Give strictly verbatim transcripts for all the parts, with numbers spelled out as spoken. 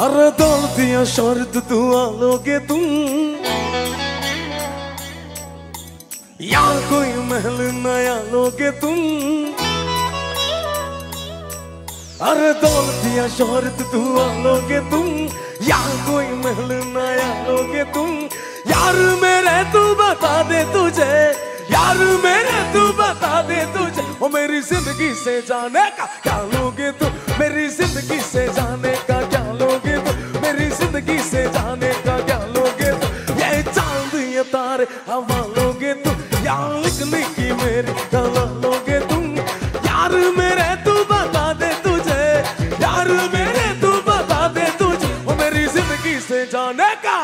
अरे दौलतियां शौहरत दुआ लोगे तुम, या कोई महल नया लोगे तुम। अरे दौलतियां शौहरत दुआ लोगे तुम, या कोई महल नया लोगे तुम। यार मेरे तू बता दे तुझे, यार मेरे तू बता दे तुझे, ओ मेरी जिंदगी से जाने का क्या लोगे तुम, मेरी जिंदगी से जाने का क्या लोगे तुम, मेरी जिंदगी से जाने का क्या लोगे तुम। ये चांद ये तारे हवा लोगे तुम, या लिखने की मेरी कला लोगे तुम। यार मेरे तू बता दे तुझे, यार मेरे तू बता दे तुझे, ओ मेरी जिंदगी से जाने का।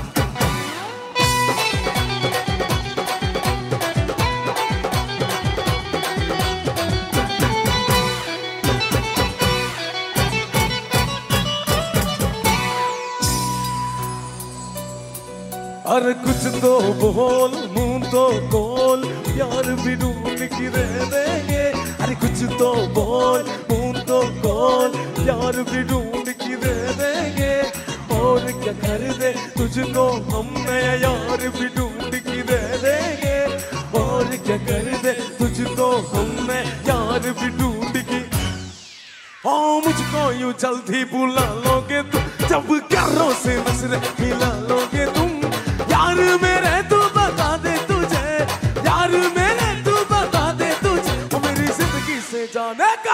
अरे कुछ तो बोल मुंह तो खोल, यार भी ढूंढ के दे देंगे। अरे कुछ तो बोल मुंह तो खोल, यार भी ढूंढ के दे देंगे। और क्या कर दे तुझको हमने, यार भी ढूंढ के दे देंगे। और क्या कर दे तुझको हमने, यार भी ढूंढ के। ओ मुझको यूं जल्दी बुला लोगे तुम, जब प्यारों से नजरें मिला लोगे तुम। यार मेरे तू बता दे तुझे, यार मेरे तू बता दे तुझे, ओ मेरी जिंदगी से जाने का।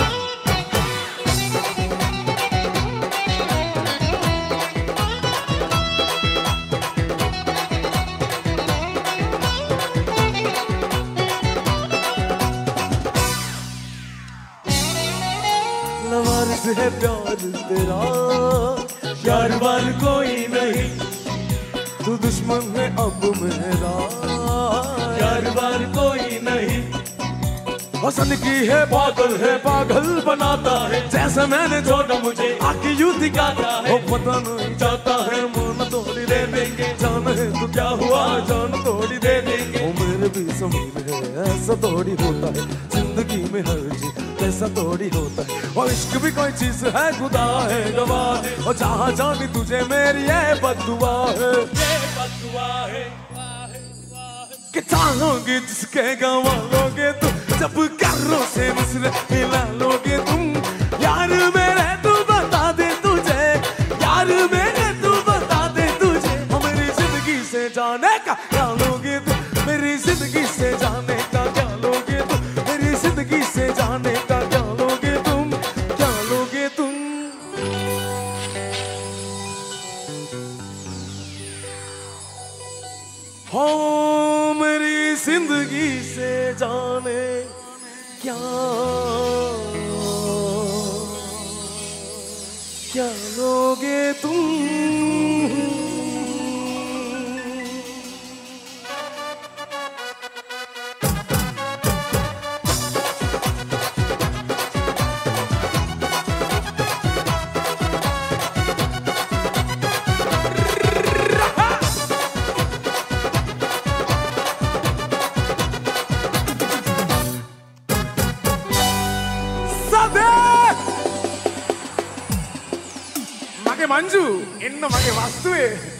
लवारिस है प्यार तेरा, यार वार कोई नहीं, तू दुश्मन है अब मेरा, यार बार कोई नहीं। हसन की है पागल है, पागल बनाता है, जैसे मैंने छोड़ा मुझे आके यूं दिखाता है। वो पता नहीं जाता है मन तोड़ी दे देंगे, जान है तो क्या हुआ जान तोड़ी दे देंगे। वो मेरे भी समझ है ऐसा थोड़ी होता है, जिंदगी में हर चीज ऐसा थोड़ी होता है। और इश्क भी कोई चीज है, खुदा है गवाह है, और जहाँ जानी तुझे मेरी ये बद्दुआ है, ये बद्दुआ है। कि चाहोगे जिसके गवा लोगे तुम, जब कर्रों से नजरें मिला लोगे तुम। यार मेरे तू बता दे तुझे, यार मेरे तू बता दे तुझे, ओ मेरी जिंदगी से जाने का क्या लोगे तुम, मेरी जिंदगी से जाने का क्या लोगे तुम, मेरी जिंदगी से जाने का क्या लोगे तुम, क्या लोगे तुम। हो मेरी जिंदगी से जाने क्या क्या लोगे तुम। मंजू इन मगे वस्तुए